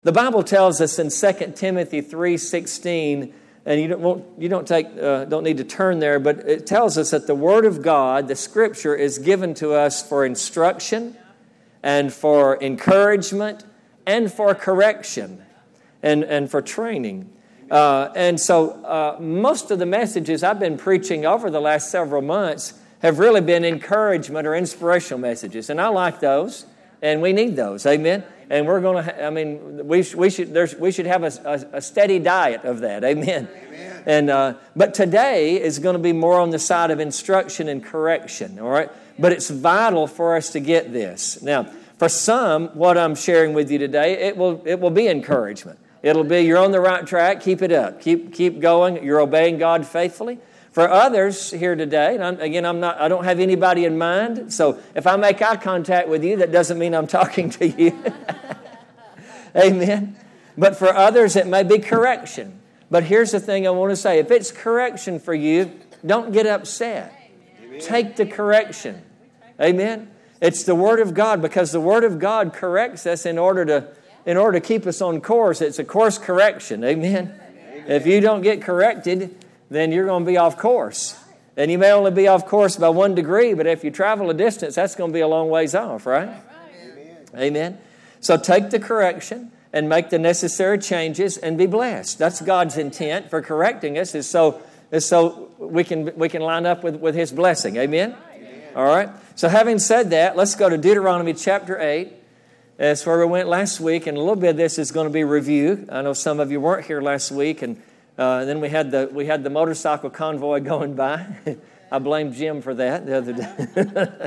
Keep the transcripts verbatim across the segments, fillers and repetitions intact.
The Bible tells us in Second Timothy three sixteen, and you don't won't, you don't take uh, don't need to turn there, but it tells us that the Word of God, the Scripture, is given to us for instruction and for encouragement and for correction and, and for training. Uh, and so uh, most of the messages I've been preaching over the last several months have really been encouragement or inspirational messages, and I like those, and we need those. Amen. And we're going to, I mean, we we should there's, we should have a, a, a steady diet of that. Amen. Amen. And uh, but today is going to be more on the side of instruction and correction. All right. But it's vital for us to get this. Now, for some, what I'm sharing with you today, it will it will be encouragement. It'll be you're on the right track. Keep it up. Keep keep going. You're obeying God faithfully. For others here today, and I'm, again, I'm not. I don't have anybody in mind. So if I make eye contact with you, that doesn't mean I'm talking to you. Amen. But for others, it may be correction. But here's the thing I want to say: if it's correction for you, don't get upset. Amen. Take the correction. Amen. It's the Word of God, because the Word of God corrects us in order to in order to keep us on course. It's a course correction. Amen. Amen. If you don't get corrected, then you're going to be off course. And you may only be off course by one degree, but if you travel a distance, that's going to be a long ways off, right? Amen. Amen. So take the correction and make the necessary changes and be blessed. That's God's intent for correcting us, is so is so we can we can line up with, with His blessing. Amen? Amen. All right. So having said that, let's go to Deuteronomy chapter eight. That's where we went last week, and a little bit of this is going to be review. I know some of you weren't here last week, and Uh, then we had the we had the motorcycle convoy going by. I blame Jim for that the other day.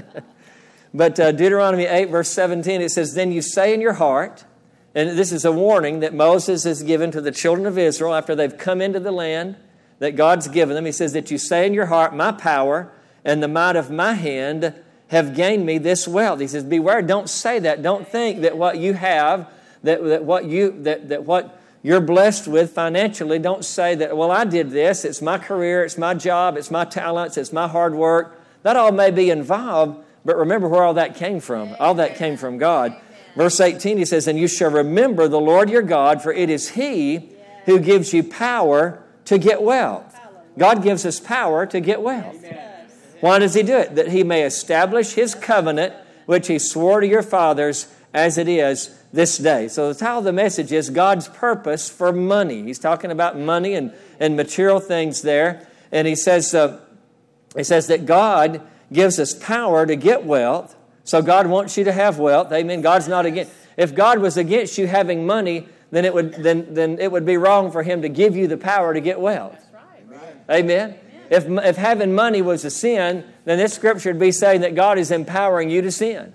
But uh, Deuteronomy eight, verse seventeen, it says, "Then you say in your heart," and this is a warning that Moses has given to the children of Israel after they've come into the land that God's given them. He says that you say in your heart, "My power and the might of my hand have gained me this wealth." He says, beware, don't say that. Don't think that what you have, that, that what you that, that what you're blessed with financially, don't say that, well, I did this, it's my career, it's my job, it's my talents, it's my hard work. That all may be involved, but remember where all that came from. All that came from God. Verse eighteen, he says, "And you shall remember the Lord your God, for it is He who gives you power to get wealth." God gives us power to get wealth. Why does He do it? That He may establish His covenant, which He swore to your fathers, as it is this day. So the title of the message is God's purpose for money. He's talking about money and, and material things there. And he says, uh, he says that God gives us power to get wealth. So God wants you to have wealth. Amen. God's not against. If God was against you having money, then it would then then it would be wrong for Him to give you the power to get wealth. Amen. If if having money was a sin, then this scripture would be saying that God is empowering you to sin.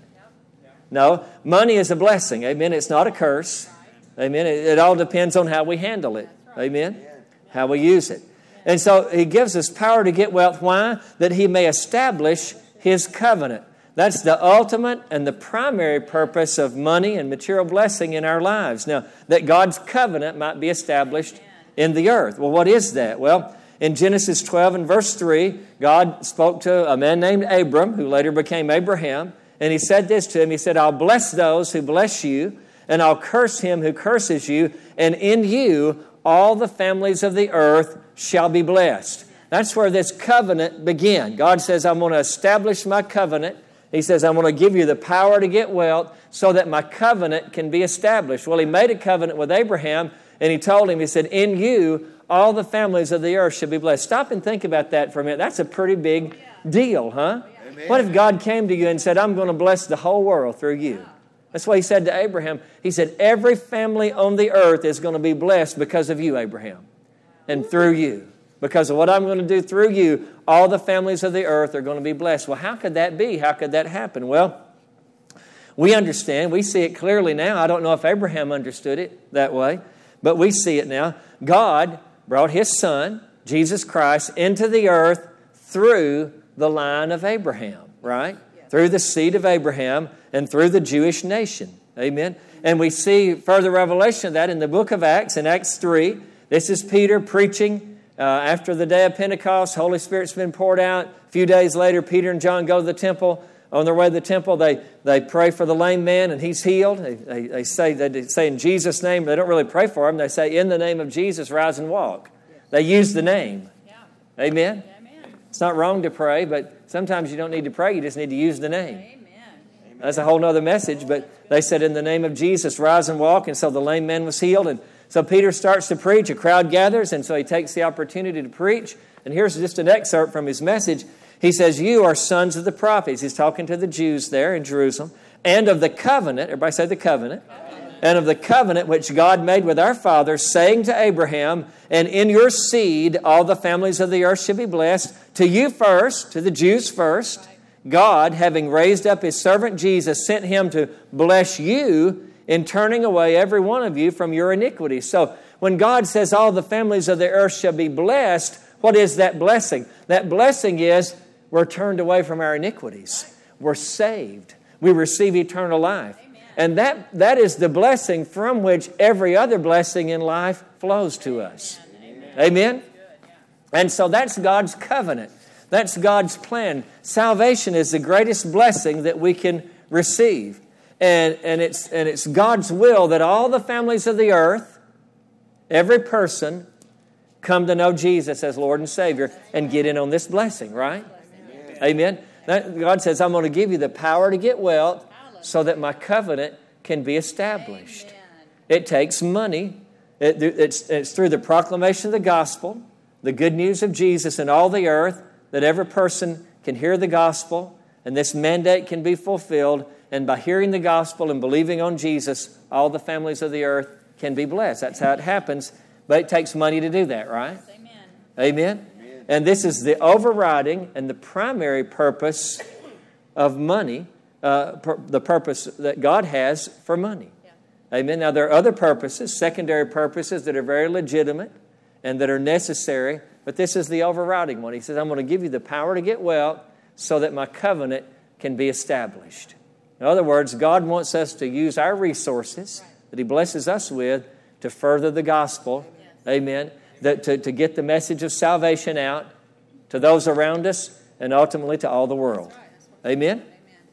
No, money is a blessing. Amen. It's not a curse. Amen. It, it all depends on how we handle it. Amen. How we use it. And so He gives us power to get wealth. Why? That He may establish His covenant. That's the ultimate and the primary purpose of money and material blessing in our lives. Now, that God's covenant might be established in the earth. Well, what is that? Well, in Genesis twelve and verse three, God spoke to a man named Abram, who later became Abraham. And He said this to him. He said, "I'll bless those who bless you, and I'll curse him who curses you, and in you all the families of the earth shall be blessed." That's where this covenant began. God says, "I'm going to establish my covenant." He says, "I'm going to give you the power to get wealth so that my covenant can be established." Well, He made a covenant with Abraham, and He told him, He said, "In you all the families of the earth shall be blessed." Stop and think about that for a minute. That's a pretty big deal, huh? What if God came to you and said, "I'm going to bless the whole world through you"? That's what He said to Abraham. He said, "Every family on the earth is going to be blessed because of you, Abraham, and through you. Because of what I'm going to do through you, all the families of the earth are going to be blessed." Well, how could that be? How could that happen? Well, we understand. We see it clearly now. I don't know if Abraham understood it that way, but we see it now. God brought His Son, Jesus Christ, into the earth through the line of Abraham, right? Yeah. Through the seed of Abraham and through the Jewish nation. Amen. And we see further revelation of that in the book of Acts, in Acts three. This is Peter preaching uh, after the day of Pentecost. Holy Spirit's been poured out. A few days later, Peter and John go to the temple. On their way to the temple, they, they pray for the lame man, and he's healed. They, they, they, say, they say in Jesus' name. They don't really pray for him. They say, in the name of Jesus, rise and walk. They use the name. Yeah. Amen? Amen? It's not wrong to pray, but sometimes you don't need to pray. You just need to use the name. Amen. That's a whole other message, but they said, in the name of Jesus, rise and walk. And so the lame man was healed. And so Peter starts to preach. A crowd gathers, and so he takes the opportunity to preach. And here's just an excerpt from his message. He says, you are sons of the prophets. He's talking to the Jews there in Jerusalem. And of the covenant, everybody say the covenant. Covenant. And of the covenant which God made with our fathers, saying to Abraham, and in your seed all the families of the earth shall be blessed. To you first, to the Jews first, God, having raised up His servant Jesus, sent Him to bless you in turning away every one of you from your iniquities. So when God says all the families of the earth shall be blessed, what is that blessing? That blessing is we're turned away from our iniquities. We're saved. We receive eternal life. Amen. And that, that is the blessing from which every other blessing in life flows to us. Amen? Amen? And so that's God's covenant. That's God's plan. Salvation is the greatest blessing that we can receive. And, and, it's, and it's God's will that all the families of the earth, every person, come to know Jesus as Lord and Savior and get in on this blessing, right? Amen. That, God says, I'm going to give you the power to get wealth so that my covenant can be established. Amen. It takes money. It, it's, it's through the proclamation of the gospel, the good news of Jesus in all the earth, that every person can hear the gospel, and this mandate can be fulfilled. And by hearing the gospel and believing on Jesus, all the families of the earth can be blessed. That's how it happens. But it takes money to do that, right? Amen. Amen. And this is the overriding and the primary purpose of money, uh, per, the purpose that God has for money. Yeah. Amen. Now, there are other purposes, secondary purposes that are very legitimate and that are necessary, but this is the overriding one. He says, I'm going to give you the power to get wealth so that my covenant can be established. In other words, God wants us to use our resources that He blesses us with to further the gospel. Amen. That to, to get the message of salvation out to those around us and ultimately to all the world. Amen?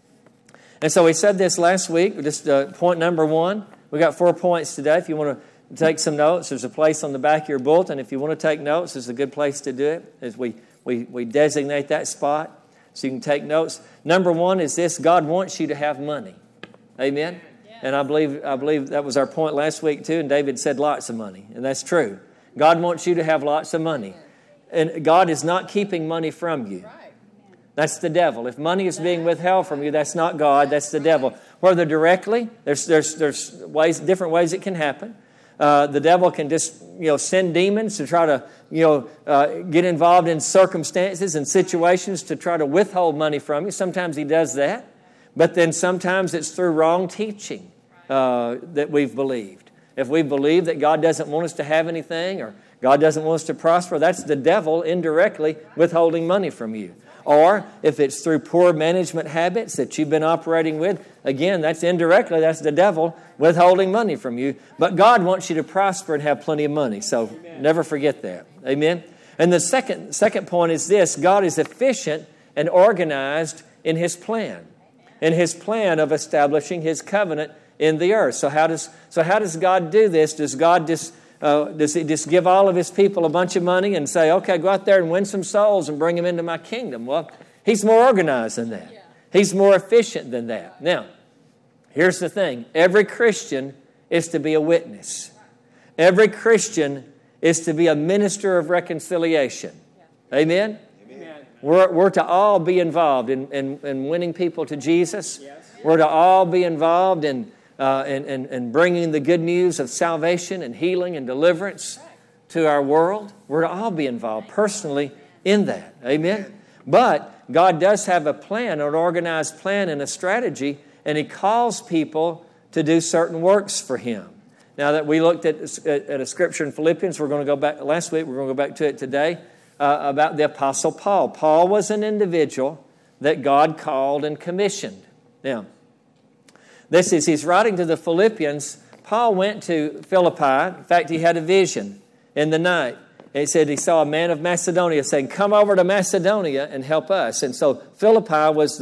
And so we said this last week, just uh, point number one. We got four points today. If you want to take some notes, there's a place on the back of your bulletin. If you want to take notes, it's a good place to do it. As we, we, we designate that spot so you can take notes. Number one is this: God wants you to have money. Amen? And I believe I believe that was our point last week too, and David said lots of money, and that's true. God wants you to have lots of money. And God is not keeping money from you. That's the devil. If money is being withheld from you, that's not God, that's the devil. Whether directly, there's there's there's ways, different ways it can happen. Uh, the devil can just you know send demons to try to you know uh, get involved in circumstances and situations to try to withhold money from you. Sometimes he does that. But then sometimes it's through wrong teaching uh, that we've believed. If we believe that God doesn't want us to have anything or God doesn't want us to prosper, that's the devil indirectly withholding money from you. Or if it's through poor management habits that you've been operating with, again, that's indirectly, that's the devil withholding money from you. But God wants you to prosper and have plenty of money. So never forget that. Amen? And the second, second point is this: God is efficient and organized in His plan. In His plan of establishing His covenant in the earth. So how does so how does God do this? Does God just uh, does He just give all of His people a bunch of money and say, "Okay, go out there and win some souls and bring them into my kingdom"? Well, He's more organized than that. He's more efficient than that. Now, here's the thing: every Christian is to be a witness. Every Christian is to be a minister of reconciliation. Amen. Amen. We're we're to all be involved in in, in winning people to Jesus. Yes. We're to all be involved in. Uh, and, and, and bringing the good news of salvation and healing and deliverance to our world. We're to all be involved personally in that. Amen? But God does have a plan, an organized plan and a strategy, and He calls people to do certain works for Him. Now that we looked at, at a scripture in Philippians, we're going to go back, last week, we're going to go back to it today, uh, about the Apostle Paul. Paul was an individual that God called and commissioned. Now, This is, he's writing to the Philippians. Paul went to Philippi. In fact, he had a vision in the night. And he said he saw a man of Macedonia saying, "Come over to Macedonia and help us." And so Philippi was the,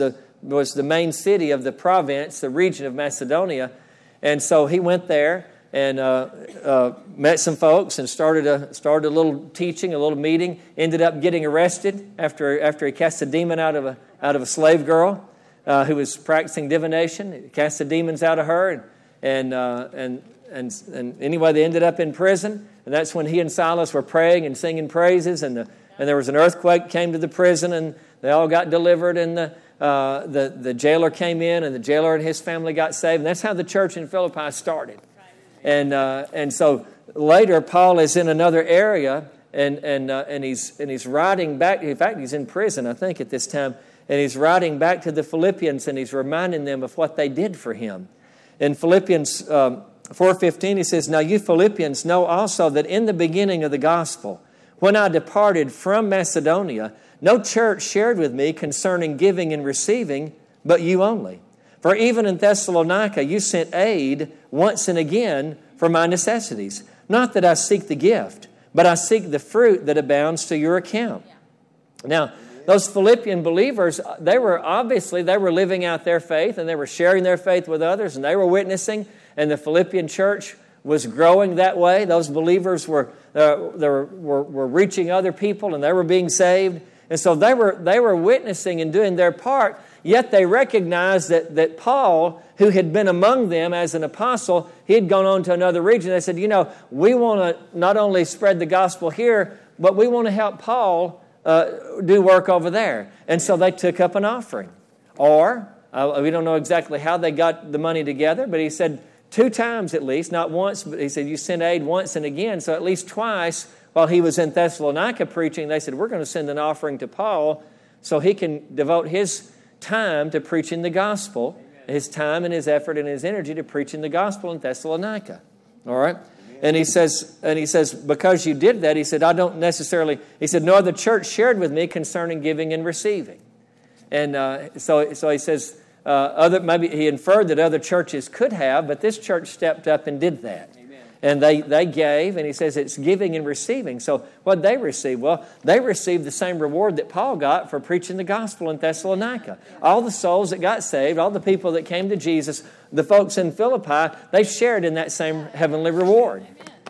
was the main city of the province, the region of Macedonia. And so he went there and uh, uh, met some folks and started a started a little teaching, a little meeting. Ended up getting arrested after after he cast a demon out of a out of a slave girl uh, who was practicing divination. He cast the demons out of her, and and uh, and and and anyway, they ended up in prison. And that's when he and Silas were praying and singing praises, and the and there was an earthquake came to the prison, and they all got delivered, and the uh, the the jailer came in, and the jailer and his family got saved. And that's how the church in Philippi started. And uh, and so later, Paul is in another area, and and uh, and he's and he's writing back. In fact, he's in prison, I think, at this time, and he's writing back to the Philippians, and he's reminding them of what they did for him. In Philippians um, four fifteen, he says, "Now you Philippians know also that in the beginning of the gospel, when I departed from Macedonia, no church shared with me concerning giving and receiving, but you only. For even in Thessalonica you sent aid once and again for my necessities. Not that I seek the gift, but I seek the fruit that abounds to your account." Yeah. Now, those Philippian believers, they were obviously, they were living out their faith, and they were sharing their faith with others, and they were witnessing, and the Philippian church was growing that way. Those believers were, uh, they were, were, were reaching other people, and they were being saved. And so they were they were witnessing and doing their part, yet they recognized that, that Paul, who had been among them as an apostle, he had gone on to another region. They said, you know, we want to not only spread the gospel here, but we want to help Paul uh, do work over there. And so they took up an offering. Or, uh, we don't know exactly how they got the money together, but he said two times at least, not once, but he said you sent aid once and again, so at least twice. While he was in Thessalonica preaching, they said, we're going to send an offering to Paul so he can devote his time to preaching the gospel, Amen. His time and his effort and his energy to preaching the gospel in Thessalonica. All right? Amen. And he says, and he says, because you did that, he said, I don't necessarily, he said, no other church shared with me concerning giving and receiving. And uh, so, so he says, uh, other maybe he inferred that other churches could have, but this church stepped up and did that. And they, they gave, and he says it's giving and receiving. So what did they receive? Well, they received the same reward that Paul got for preaching the gospel in Thessalonica. All the souls that got saved, all the people that came to Jesus, the folks in Philippi, they shared in that same heavenly reward.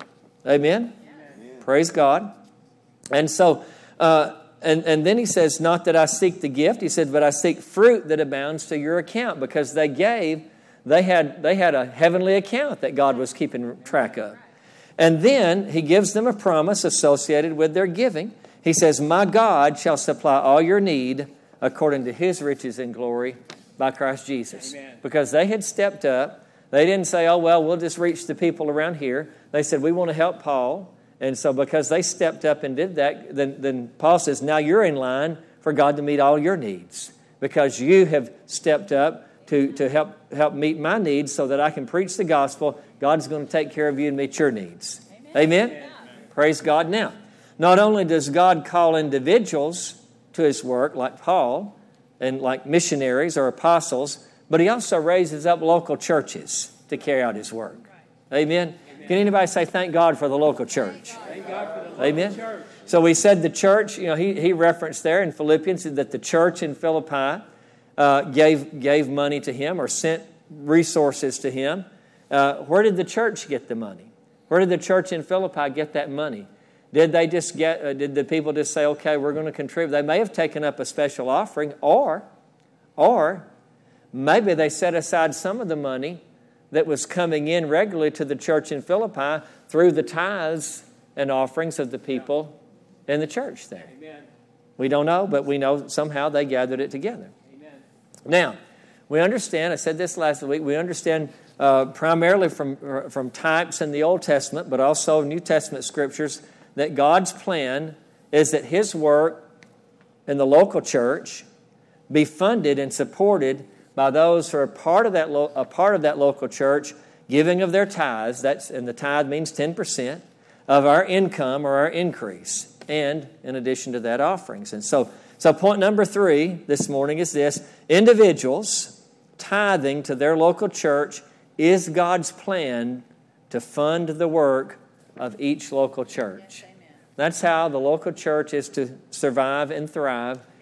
Amen? Amen? Praise God. And so, uh, and, and then he says, not that I seek the gift. He said, but I seek fruit that abounds to your account, because they gave. They had, they had a heavenly account that God was keeping track of. And then he gives them a promise associated with their giving. He says, my God shall supply all your need according to his riches and glory by Christ Jesus. Amen. Because they had stepped up. They didn't say, oh, well, we'll just reach the people around here. They said, we want to help Paul. And so because they stepped up and did that, then, then Paul says, now you're in line for God to meet all your needs. Because you have stepped up to, to help help meet my needs so that I can preach the gospel. God's going to take care of you and meet your needs. Amen? Amen? Amen. Praise God. Now, not only does God call individuals to his work like Paul and like missionaries or apostles, but he also raises up local churches to carry out his work. Amen? Amen. Can anybody say thank God for the local church? Thank God for the local Amen? church. So we said the church, you know, he, he referenced there in Philippians that the church in Philippi Uh, gave gave money to him or sent resources to him. Uh, where did the church get the money? Where did the church in Philippi get that money? Did they just get? Uh, did the people just say, "Okay, we're going to contribute"? They may have taken up a special offering, or, or maybe they set aside some of the money that was coming in regularly to the church in Philippi through the tithes and offerings of the people in the church there. Amen. We don't know, but we know somehow they gathered it together. Now, we understand, I said this last week, we understand uh, primarily from, from types in the Old Testament, but also New Testament scriptures, that God's plan is that his work in the local church be funded and supported by those who are part of that, lo- a part of that local church, giving of their tithes, that's, and the tithe means ten percent, of our income or our increase, and in addition to that, offerings. And so, So point number three this morning is this. Individuals tithing to their local church is God's plan to fund the work of each local church. Yes, that's how the local church is to survive and thrive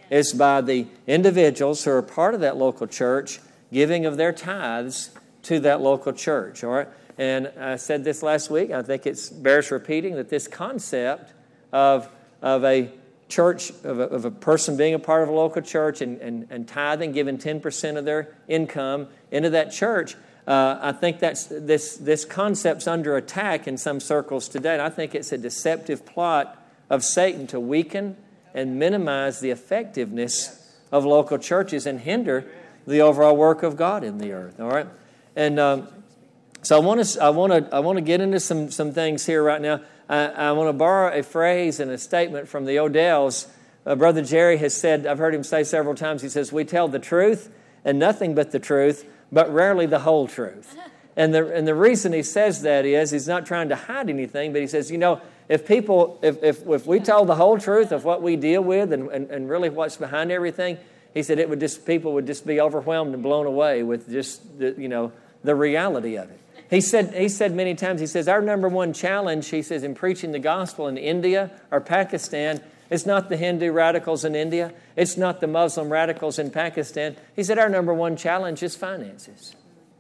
is by the individuals who are part of that local church giving of their tithes to that local church. All right? And I said this last week. I think it bears repeating that this concept of, of a church, of a, of a person being a part of a local church and, and, and tithing, giving ten percent of their income into that church, uh, I think that's this, this concept's under attack in some circles today. And I think it's a deceptive plot of Satan to weaken and minimize the effectiveness of local churches and hinder the overall work of God in the earth. All right, and um, so I want to I want to I want to get into some some things here right now. I, I want to borrow a phrase and a statement from the Odells. Uh, Brother Jerry has said, I've heard him say several times. He says, "We tell the truth and nothing but the truth, but rarely the whole truth." And the and the reason he says that is he's not trying to hide anything, but he says, you know, if people if if, if we told the whole truth of what we deal with and, and, and really what's behind everything, he said it would just people would just be overwhelmed and blown away with just the, you know the reality of it. He said he said many times, he says, our number one challenge, he says, in preaching the gospel in India or Pakistan, it's not the Hindu radicals in India. It's not the Muslim radicals in Pakistan. He said our number one challenge is finances.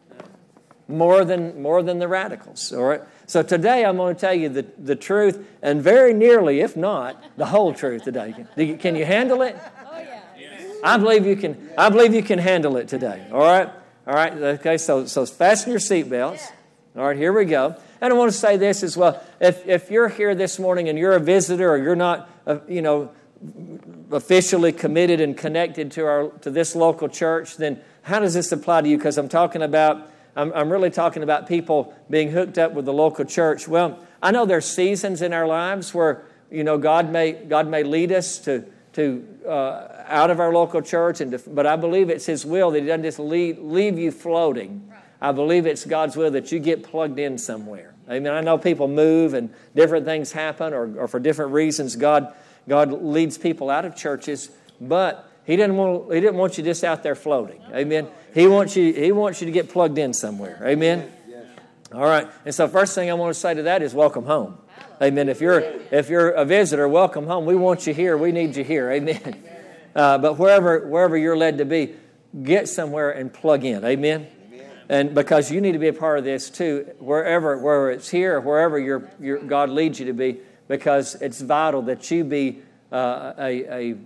More than more than the radicals. All right. So today I'm going to tell you the, the truth, and very nearly, if not, the whole truth today. Can you, can you handle it? Oh yeah. I believe you can. I believe you can handle it today. All right. All right. Okay. So so fasten your seatbelts. All right. Here we go. And I want to say this as well. If if you're here this morning and you're a visitor or you're not, uh, you know, officially committed and connected to our to this local church, then how does this apply to you? Because I'm talking about. I'm, I'm really talking about people being hooked up with the local church. Well, I know there's seasons in our lives where, you know, God may God may lead us to to uh, out of our local church, and to, but I believe it's His will that He doesn't just leave, leave you floating. I believe it's God's will that you get plugged in somewhere. Amen. I know people move and different things happen, or, or for different reasons, God God leads people out of churches, but He didn't want He didn't want you just out there floating. Amen. He wants you He wants you to get plugged in somewhere. Amen. Yes. All right. And so first thing I want to say to that is welcome home. Amen. If you're if you're a visitor, welcome home. We want you here. We need you here. Amen. Uh, but wherever wherever you're led to be, get somewhere and plug in. Amen. And because you need to be a part of this too, wherever whether it's here or wherever your your God leads you to be, because it's vital that you be uh, a, a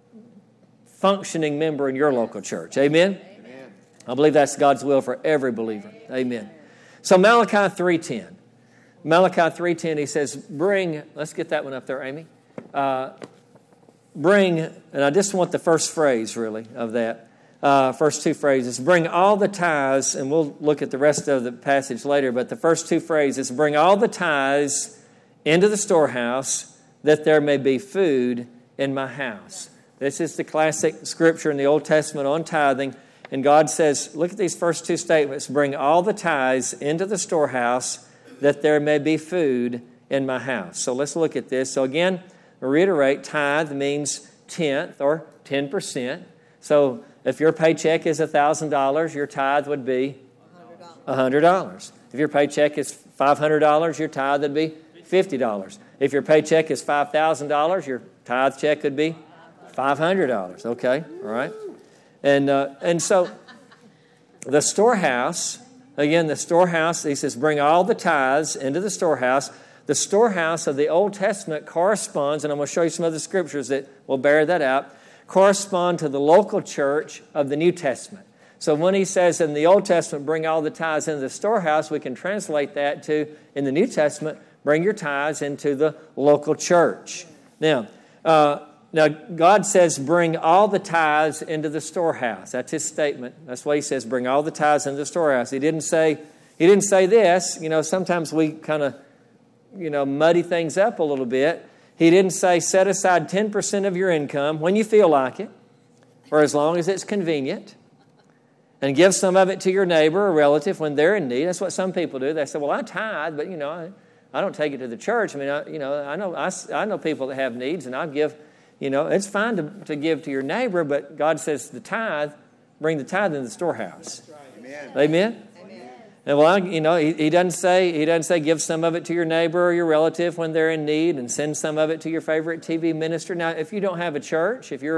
functioning member in your local church. Amen? Amen. I believe that's God's will for every believer. Amen. So Malachi three ten. Malachi three ten, he says, bring, let's get that one up there, Amy. Uh, bring, and I just want the first phrase, really, of that. Uh, first two phrases. Bring all the tithes, and we'll look at the rest of the passage later, but the first two phrases, bring all the tithes into the storehouse, that there may be food in my house. This is the classic scripture in the Old Testament on tithing. And God says, look at these first two statements. Bring all the tithes into the storehouse that there may be food in my house. So let's look at this. So again, reiterate, tithe means tenth or ten percent. So if your paycheck is one thousand dollars, your tithe would be one hundred dollars. If your paycheck is five hundred dollars, your tithe would be fifty dollars. If your paycheck is five thousand dollars, your tithe check would be five hundred dollars, okay, all right? And uh, and so the storehouse, again, the storehouse, he says, bring all the tithes into the storehouse. The storehouse of the Old Testament corresponds, and I'm going to show you some other scriptures that will bear that out, correspond to the local church of the New Testament. So when he says in the Old Testament, bring all the tithes into the storehouse, we can translate that to, in the New Testament, bring your tithes into the local church. Now, uh, Now, God says, bring all the tithes into the storehouse. That's His statement. That's why He says, bring all the tithes into the storehouse. He didn't say, He didn't say this. You know, sometimes we kind of, you know, muddy things up a little bit. He didn't say, set aside ten percent of your income when you feel like it, or as long as it's convenient, and give some of it to your neighbor or relative when they're in need. That's what some people do. They say, well, I tithe, but, you know, I, I don't take it to the church. I mean, I, you know, I know I, I know people that have needs, and I give. You know, it's fine to, to give to your neighbor, but God says the tithe, bring the tithe into the storehouse. Amen. Amen? Amen. And well, you know, he, he doesn't say he doesn't say give some of it to your neighbor or your relative when they're in need, and send some of it to your favorite T V minister. Now, if you don't have a church, if you're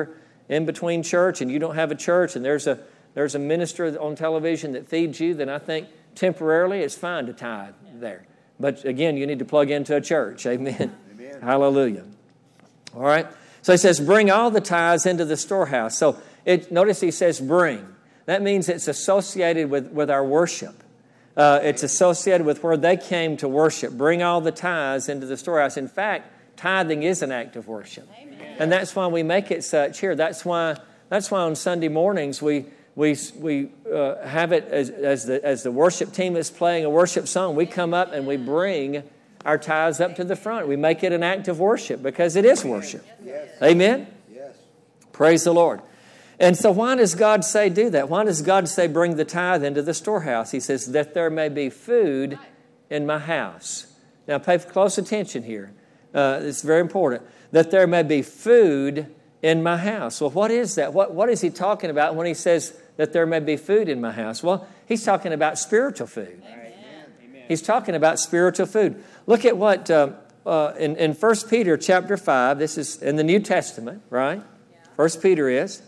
in between church and you don't have a church and there's a there's a minister on television that feeds you, then I think temporarily it's fine to tithe there. But again, you need to plug into a church. Amen. Amen. Hallelujah. All right. So he says, bring all the tithes into the storehouse. So it, notice he says bring. That means it's associated with, with our worship. Uh, it's associated with where they came to worship. Bring all the tithes into the storehouse. In fact, tithing is an act of worship. Amen. And that's why we make it such here. That's why that's why on Sunday mornings we we we uh, have it as, as the as the worship team is playing a worship song. We come up and we bring our tithes up to the front. We make it an act of worship because it is worship. Yes. Amen? Yes. Praise the Lord. And so why does God say do that? Why does God say bring the tithe into the storehouse? He says that there may be food in my house. Now pay close attention here. Uh, it's very important. That there may be food in my house. Well, what is that? What, what is he talking about when he says that there may be food in my house? Well, he's talking about spiritual food. Amen. He's talking about spiritual food. Look at what uh, uh, in, in First Peter chapter five, this is in the New Testament, right? First Peter is.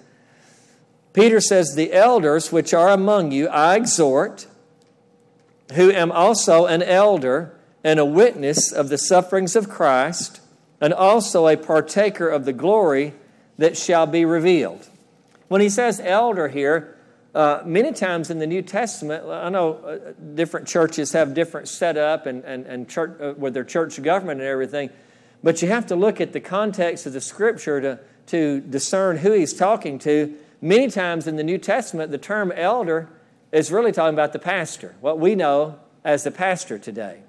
Peter says, the elders which are among you I exhort, who am also an elder and a witness of the sufferings of Christ, and also a partaker of the glory that shall be revealed. When he says elder here, uh, many times in the New Testament, I know uh, different churches have different setup and, and, and church, uh, with their church government and everything, but you have to look at the context of the Scripture to, to discern who he's talking to. Many times in the New Testament, the term elder is really talking about the pastor, what we know as the pastor today.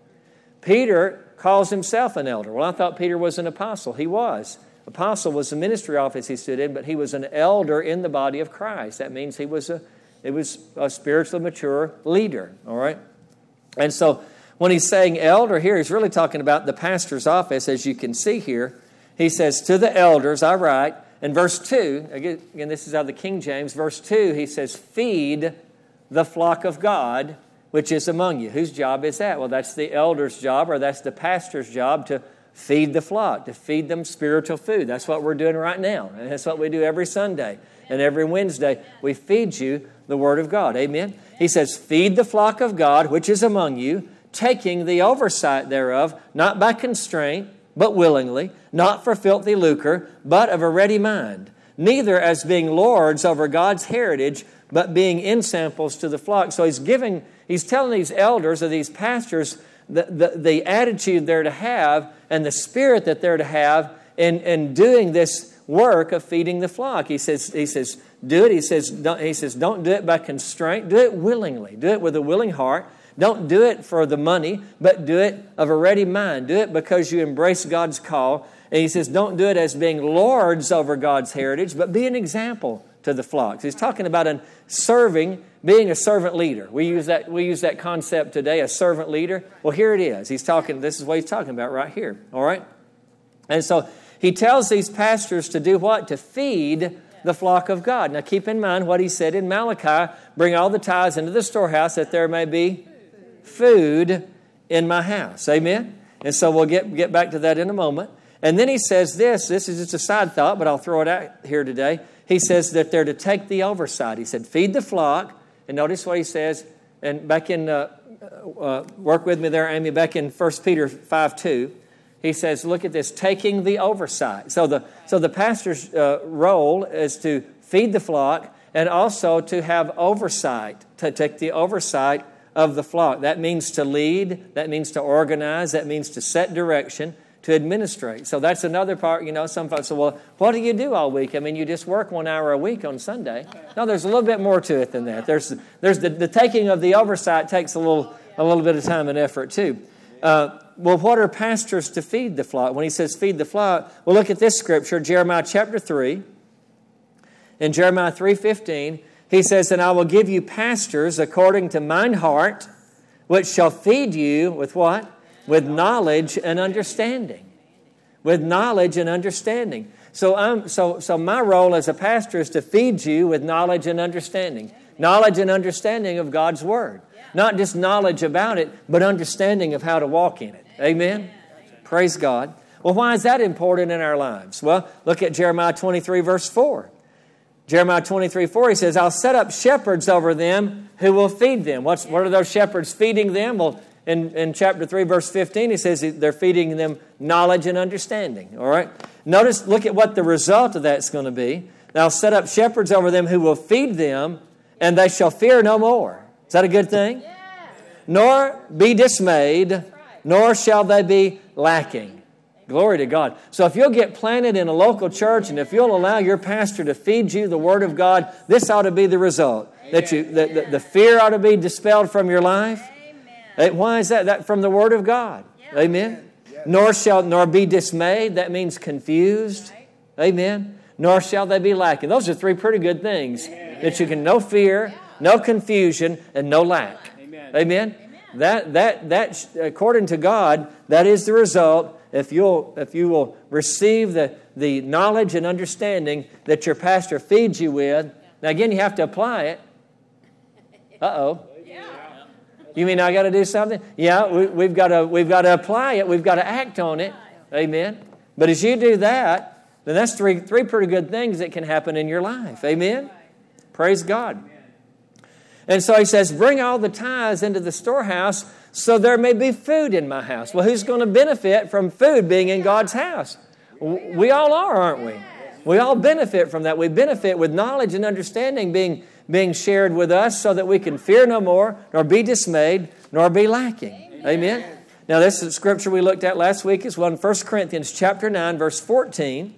Peter calls himself an elder. Well, I thought Peter was an apostle. He was. Apostle was the ministry office he stood in, but he was an elder in the body of Christ. That means he was a, it was a spiritually mature leader, all right? And so when he's saying elder here, he's really talking about the pastor's office, as you can see here. He says, to the elders, I write, in verse two, again, this is out of the King James, verse two, he says, feed the flock of God, which is among you. Whose job is that? Well, that's the elder's job, or that's the pastor's job, to feed the flock, to feed them spiritual food. That's what we're doing right now. And that's what we do every Sunday and every Wednesday. We feed you the Word of God. Amen? He says, feed the flock of God, which is among you, taking the oversight thereof, not by constraint, but willingly, not for filthy lucre, but of a ready mind, neither as being lords over God's heritage, but being ensamples to the flock. So he's giving, he's telling these elders or these pastors the, the, the attitude they're to have and the spirit that they're to have in, in doing this work of feeding the flock. He says, he says, do it. He says, don't, he says, don't do it by constraint. Do it willingly. Do it with a willing heart. Don't do it for the money, but do it of a ready mind. Do it because you embrace God's call. And he says, don't do it as being lords over God's heritage, but be an example to the flocks. He's talking about a serving, being a servant leader. We use that we use that concept today, a servant leader. Well, here it is. He's talking, this is what he's talking about right here. All right? And so he tells these pastors to do what? To feed the flock of God. Now keep in mind what he said in Malachi, bring all the tithes into the storehouse that there may be food in my house. Amen? And so we'll get, get back to that in a moment. And then he says this, this is just a side thought, but I'll throw it out here today. He says that they're to take the oversight. He said, feed the flock. And notice what he says, and back in, uh, uh, work with me there, Amy, back in First Peter five two, he says, look at this, taking the oversight. So the, so the pastor's uh, role is to feed the flock and also to have oversight, to take the oversight of the flock. That means to lead, that means to organize, that means to set direction, to administrate. So that's another part, you know, some folks say, well, what do you do all week? I mean, you just work one hour a week on Sunday. No, there's a little bit more to it than that. There's there's the, the taking of the oversight takes a little a little bit of time and effort too. Uh, well, what are pastors to feed the flock? When he says feed the flock, well, look at this scripture, Jeremiah chapter three. In Jeremiah three fifteen, he says, and I will give you pastors according to mine heart, which shall feed you with what? With knowledge and understanding. With knowledge and understanding. So I'm so so my role as a pastor is to feed you with knowledge and understanding. Knowledge and understanding of God's Word. Not just knowledge about it, but understanding of how to walk in it. Amen? Praise God. Well, why is that important in our lives? Well, look at Jeremiah twenty-three, verse four. Jeremiah twenty-three four, he says, I'll set up shepherds over them who will feed them. What's, what are those shepherds feeding them? Well, in, in chapter three, verse fifteen, he says they're feeding them knowledge and understanding. All right? Notice, look at what the result of that's going to be. I'll set up shepherds over them who will feed them, and they shall fear no more. Is that a good thing? Yeah. Nor be dismayed, right. Nor shall they be lacking. Glory to God. So if you'll get planted in a local church, and if you'll allow your pastor to feed you the Word of God, this ought to be the result. Amen. That you, that the, the fear ought to be dispelled from your life. Amen. Why is that? That from the Word of God. Yeah. Amen. Yeah. Nor shall nor be dismayed. That means confused. Right. Amen. Nor shall they be lacking. Those are three pretty good things. Amen. That you can no fear, no confusion, and no lack. Amen. Amen. Amen. That that that according to God, that is the result. If you'll, if you will receive the, the knowledge and understanding that your pastor feeds you with. Now again, you have to apply it. Uh-oh. You mean I got to do something? Yeah, we, we've got to we've got to apply it. We've got to act on it. Amen. But as you do that, then that's three three pretty good things that can happen in your life. Amen. Praise God. And so he says, bring all the tithes into the storehouse so there may be food in my house. Well, who's going to benefit from food being in God's house? We all are, aren't we? We all benefit from that. We benefit with knowledge and understanding being, being shared with us so that we can fear no more, nor be dismayed, nor be lacking. Amen. Amen. Now, this is scripture we looked at last week as well in First Corinthians chapter nine, verse fourteen.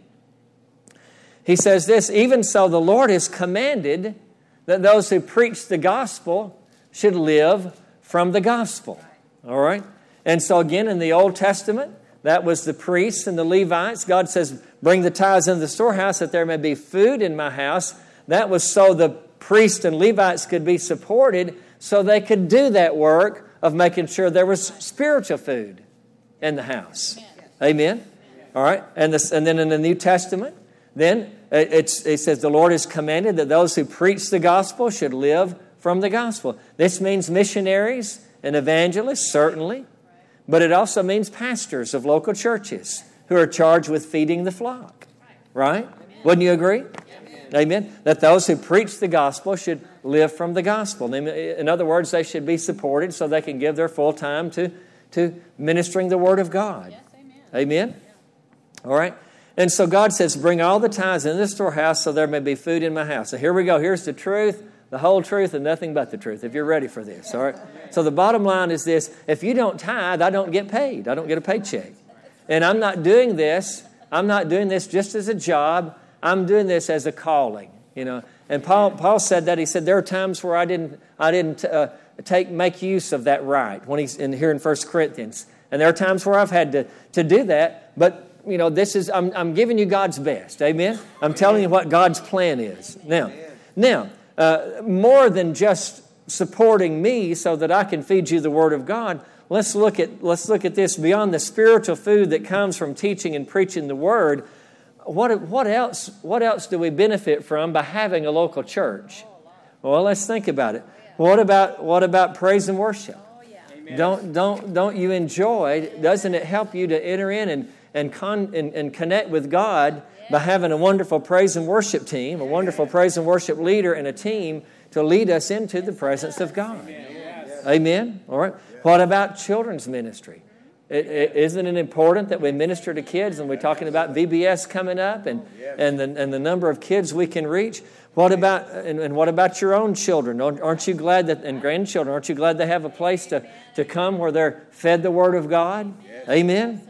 He says this, even so the Lord has commanded that those who preach the gospel should live from the gospel. All right? And so again, in the Old Testament, that was the priests and the Levites. God says, bring the tithes into the storehouse that there may be food in my house. That was so the priests and Levites could be supported so they could do that work of making sure there was spiritual food in the house. Amen? All right? And, this, and then in the New Testament, then it's, it says the Lord has commanded that those who preach the gospel should live from the gospel. This means missionaries and evangelists, certainly. But it also means pastors of local churches who are charged with feeding the flock. Right? Wouldn't you agree? Amen. Amen. That those who preach the gospel should live from the gospel. In other words, they should be supported so they can give their full time to, to ministering the Word of God. Yes, amen. Amen? All right? And so God says, bring all the tithes into the storehouse so there may be food in my house. So here we go. Here's the truth, the whole truth, and nothing but the truth, if you're ready for this. All right? So the bottom line is this. If you don't tithe, I don't get paid. I don't get a paycheck. And I'm not doing this. I'm not doing this just as a job. I'm doing this as a calling. You know. And Paul Paul said that. He said there are times where I didn't I didn't uh, take make use of that right when he's in here in First Corinthians. And there are times where I've had to, to do that, but you know, this is, I'm, I'm giving you God's best. Amen? I'm telling you what God's plan is. Now, now uh, more than just supporting me so that I can feed you the Word of God, let's look at, let's look at this beyond the spiritual food that comes from teaching and preaching the Word. What, what else, what else do we benefit from by having a local church? Well, let's think about it. What about, what about praise and worship? Don't, don't, don't you enjoy, doesn't it help you to enter in and And, con, and, and connect with God by having a wonderful praise and worship team, a wonderful praise and worship leader and a team to lead us into the presence of God. Amen? Amen? All right. What about children's ministry? It, it, isn't it important that we minister to kids? And we're talking about V B S coming up and, and, the, and the number of kids we can reach. What about and, and what about your own children? Aren't you glad that, and grandchildren, aren't you glad they have a place to, to come where they're fed the Word of God? Amen?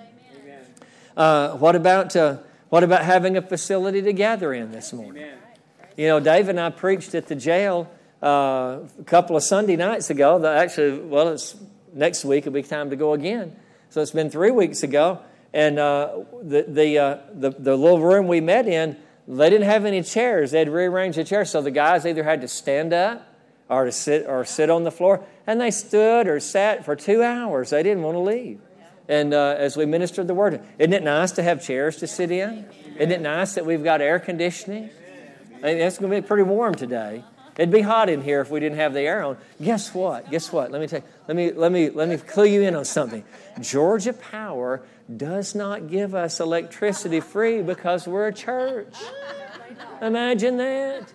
Uh, what about uh, what about having a facility to gather in this morning? Amen. You know, Dave and I preached at the jail uh, a couple of Sunday nights ago. The, actually, well, it's next week. It'll be time to go again. So it's been three weeks ago, and uh, the the, uh, the the little room we met in, they didn't have any chairs. They had rearranged the chairs, so the guys either had to stand up or to sit or sit on the floor, and they stood or sat for two hours. They didn't want to leave. And uh, as we ministered the Word, isn't it nice to have chairs to sit in? Isn't it nice that we've got air conditioning? I mean, it's going to be pretty warm today. It'd be hot in here if we didn't have the air on. Guess what? Guess what? Let me tell you, let me let me let me clue you in on something. Georgia Power does not give us electricity free because we're a church. Imagine that.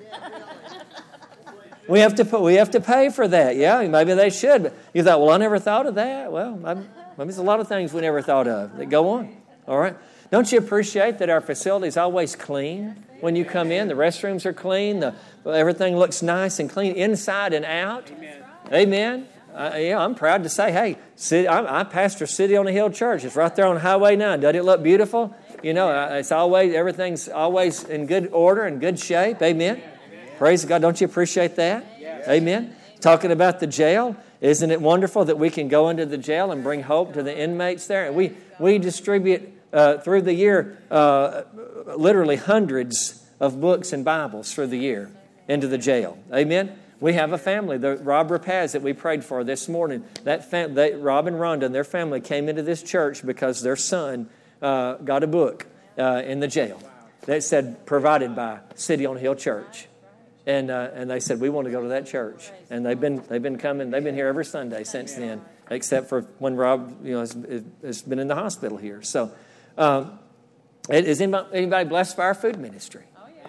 We have to put, we have to pay for that. Yeah, maybe they should. But you thought, well, I never thought of that. Well, maybe there's a lot of things we never thought of that go on. All right. Don't you appreciate that our facility is always clean when you come in? The restrooms are clean. The, everything looks nice and clean inside and out. Amen. Amen. Uh, yeah, I'm proud to say, hey, city, I, I pastor City on the Hill Church. It's right there on Highway nine. Doesn't it look beautiful? You know, it's always everything's always in good order and good shape. Amen. Amen. Praise God. Don't you appreciate that? Yes. Amen. Talking about the jail, isn't it wonderful that we can go into the jail and bring hope to the inmates there? And we we distribute uh, through the year uh, literally hundreds of books and Bibles through the year into the jail. Amen. We have a family, the Rob Rapaz that we prayed for this morning. That fam- they, Rob and Rhonda and their family came into this church because their son uh, got a book uh, in the jail that said provided by City on Hill Church, and uh, and they said we want to go to that church, and they've been they've been coming they've been here every Sunday since then, except for when Rob you know has, has been in the hospital here. So, um, is anybody, anybody blessed by our food ministry?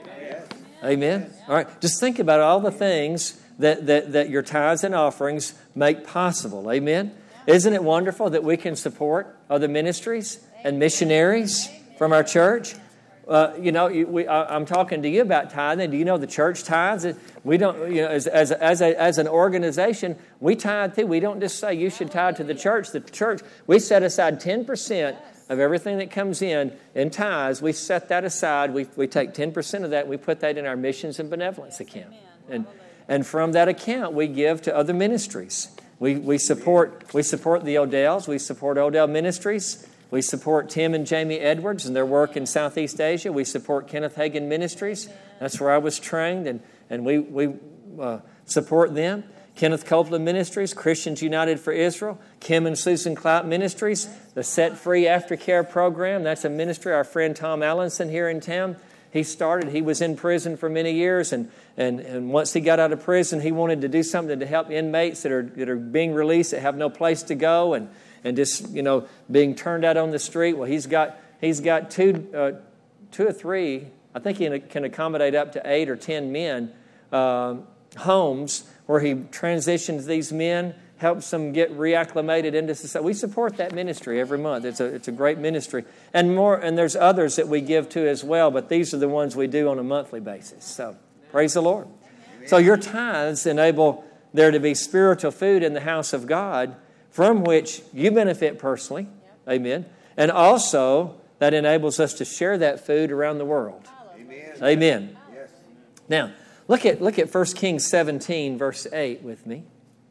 Amen. All right. Just think about all the things that, that, that your tithes and offerings make possible. Amen. Isn't it wonderful that we can support other ministries and missionaries from our church? Uh, you know, we, I, I'm talking to you about tithing. Do you know the church tithes? We don't, you know, as as as, a, as an organization, we tithe too. We don't just say you should tithe to the church. The church, we set aside ten percent of everything that comes in in tithes. We set that aside. We we take ten percent of that and we put that in our missions and benevolence account. And and from that account we give to other ministries. We we support we support the Odells. We support Odell Ministries. We support Tim and Jamie Edwards and their work in Southeast Asia. We support Kenneth Hagin Ministries. That's where I was trained, and and we we uh, support them. Kenneth Copeland Ministries, Christians United for Israel, Kim and Susan Clout Ministries, the Set Free Aftercare Program. That's a ministry our friend Tom Allenson here in town, he started. He was in prison for many years, and, and, and once he got out of prison, he wanted to do something to help inmates that are that are being released, that have no place to go, and, and just, you know, being turned out on the street. Well, he's got he's got two, uh, two or three, I think he can accommodate up to eight or ten men, uh, homes where he transitions these men, helps them get reacclimated into society. We support that ministry every month. It's a it's a great ministry. And more, and there's others that we give to as well, but these are the ones we do on a monthly basis. So, praise the Lord. So your tithes enable there to be spiritual food in the house of God from which you benefit personally. Amen. And also, that enables us to share that food around the world. Amen. Amen. Yes. Now, Look at look at First Kings seventeen, verse eight with me.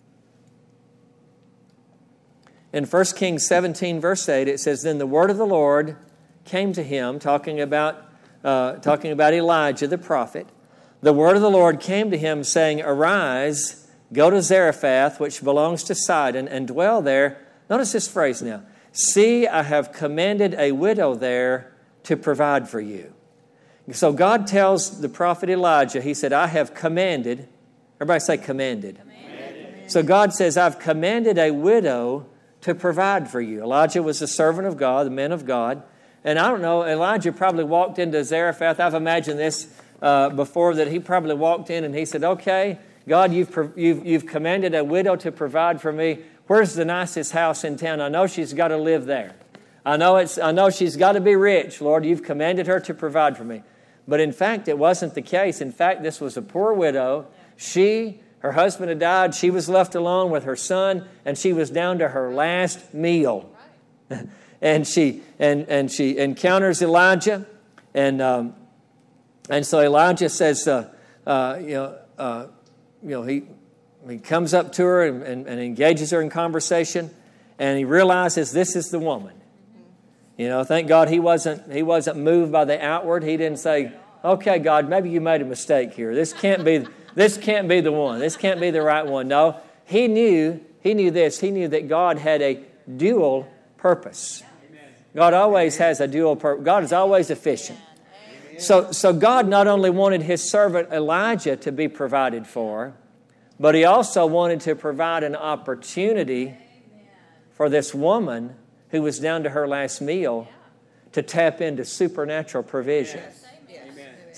In First Kings seventeen, verse eight, it says, "Then the word of the Lord came to him," talking about uh, talking about Elijah the prophet. "The word of the Lord came to him, saying, Arise, go to Zarephath, which belongs to Sidon, and dwell there." Notice this phrase now. "See, I have commanded a widow there to provide for you." So God tells the prophet Elijah, he said, I have commanded, everybody say commanded. commanded. So God says, I've commanded a widow to provide for you. Elijah was the servant of God, the man of God. And I don't know, Elijah probably walked into Zarephath. I've imagined this uh, before, that he probably walked in and he said, okay, God, you've, you've, you've commanded a widow to provide for me. Where's the nicest house in town? I know she's got to live there. I know it's. I know she's got to be rich. Lord, you've commanded her to provide for me. But in fact, it wasn't the case. In fact, this was a poor widow. She, her husband had died. She was left alone with her son, and she was down to her last meal. and she and and she encounters Elijah, and um, and so Elijah says, uh, uh, you know, uh, you know, he he comes up to her and, and, and engages her in conversation, and he realizes this is the woman. You know, thank God he wasn't he wasn't moved by the outward. He didn't say, okay, God, maybe you made a mistake here. This can't be this can't be the one. This can't be the right one. No, he knew he knew this. He knew that God had a dual purpose. God always has a dual purpose. God is always efficient. So, so God not only wanted his servant Elijah to be provided for, but he also wanted to provide an opportunity for this woman who was down to her last meal to tap into supernatural provision. Yes.